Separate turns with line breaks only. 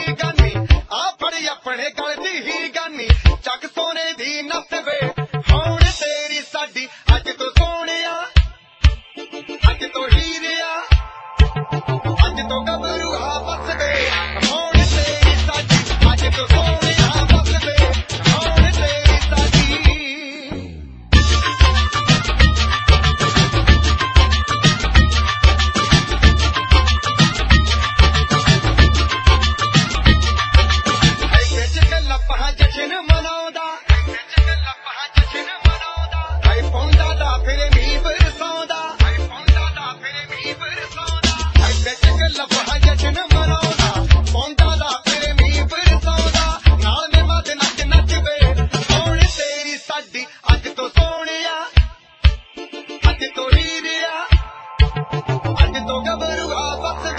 ਹੀ ਗਾਨੀ ਆ ਫੜੀ ਆਪਣੇ ਗਲ ਦੀ ਹੀ ਗਾਨੀ ਚੱਕ ਸੋਨੇ ਦੀ ਨੱਸ ਵੇ ਹੁਣ ਤੇਰੀ ਸਾਡੀ ਅੱਜ ਤੋਂ ਸੋਹਣਿਆ ਅੱਜ ਤੋਂ ਹੀਰਿਆ ਅੱਜ ਤੋਂ ਗੱਭਰੂ ਆ ਬਸ ਵੇ ਹੁਣ ਤੇਰੀ ਸਾਡੀ ਅੱਜ ਤੋਂ ਸੋਹਣਿਆ ਬਸ ਵੇ ਹੁਣ ਤੇਰੀ ਸਾਡੀ ਜਸ਼ਨ ਮਨਾਉਂਦਾ ਹਾਏ ਪੌਂਦਾ ਦਾ ਫਿਰ ਮੀਂਹ ਬਰਸਾਉਂਦਾ ਹਾਏ ਵਿੱਚ ਗੱਲਾਂ ਜਸ਼ਨ ਮਨਾਉਂਦਾ ਪੌਂਦਾ ਦਾ ਫਿਰ ਮੀਂਹ ਬਰਸਾਉਂਦਾ ਨਾਲ ਮੇ ਮੱਦ ਨੱਚ ਨੱਚ ਵੇ ਹੁਣ ਤੇਰੀ ਸਾਡੀ ਅੱਜ ਤੋਂ ਸੋਹਣਿਆ ਅੱਜ ਤੋਂ ਹੀਰਿਆ ਅੱਜ ਤੋਂ ਗੱਭਰੂ ਆ ਬਸ